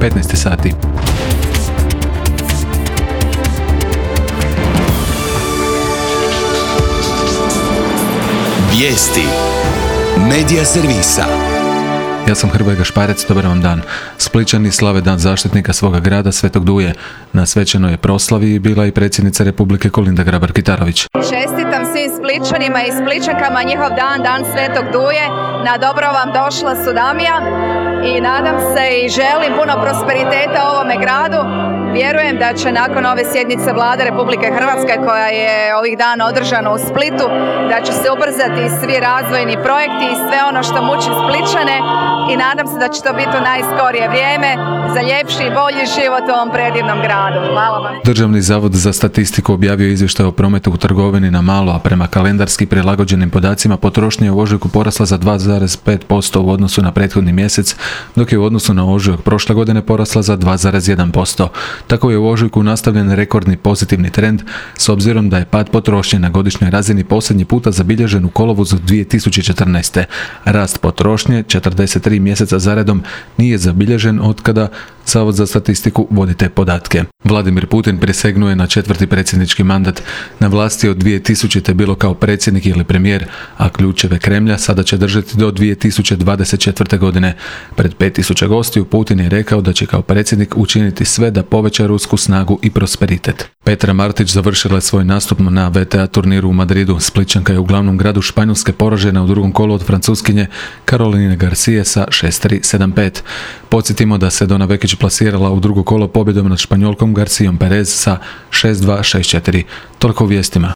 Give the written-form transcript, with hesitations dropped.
15 sati. Vijesti Medija servisa. Ja sam Hrvoje Gašparec, dobar vam dan. Splićani slave dan zaštitnika svoga grada Svetog Duje. Na svečanoj proslavi bila i predsjednica Republike Kolinda Grabar-Kitarović. Čestitam svim Splićanima i Splićankama njihov dan Svetog Duje. Na dobro vam došla Sudamija i nadam se i želim puno prosperiteta ovome gradu. Vjerujem da će nakon ove sjednice Vlade Republike Hrvatske koja je ovih dana održana u Splitu, da će se ubrzati svi razvojni projekti i sve ono što muči Splićane i nadam se da će to biti u najskorije vrijeme za ljepši i bolji život u ovom predivnom gradu. Hvala vam. Državni zavod za statistiku objavio izvještaj o prometu u trgovini na malo, a prema kalendarski prilagođenim podacima potrošnja je u ožujku porasla za 2,5% u odnosu na prethodni mjesec, dok je u odnosu na ožujak prošle godine porasla za 2,1%. Tako je u ožujku nastavljen rekordni pozitivni trend, s obzirom da je pad potrošnje na godišnjoj razini posljednji puta zabilježen u kolovozu 2014. Rast potrošnje 43 mjeseca zaredom nije zabilježen otkada Zavod za statistiku vodi te podatke. Vladimir Putin prisegnuo je na 4. predsjednički mandat. Na vlasti od 2000. bilo kao predsjednik ili premijer, a ključeve Kremlja sada će držati do 2024. godine. Pred 5000 gostiju Putin je rekao da će kao predsjednik učiniti sve da poveća rusku snagu i prosperitet. Petra Martić završila je svoj nastup na VTA turniru u Madridu. Splićanka je u glavnom gradu Španjolske poražena u drugom kolu od Francuskinje Caroline Garcije sa 6-3, 7-5. Podsjetimo da se Dona Vekić plasirala u drugo kolo pobjedom nad Španjolkom Garcijom Perez sa 6-2, 6-4. Toliko u vijestima.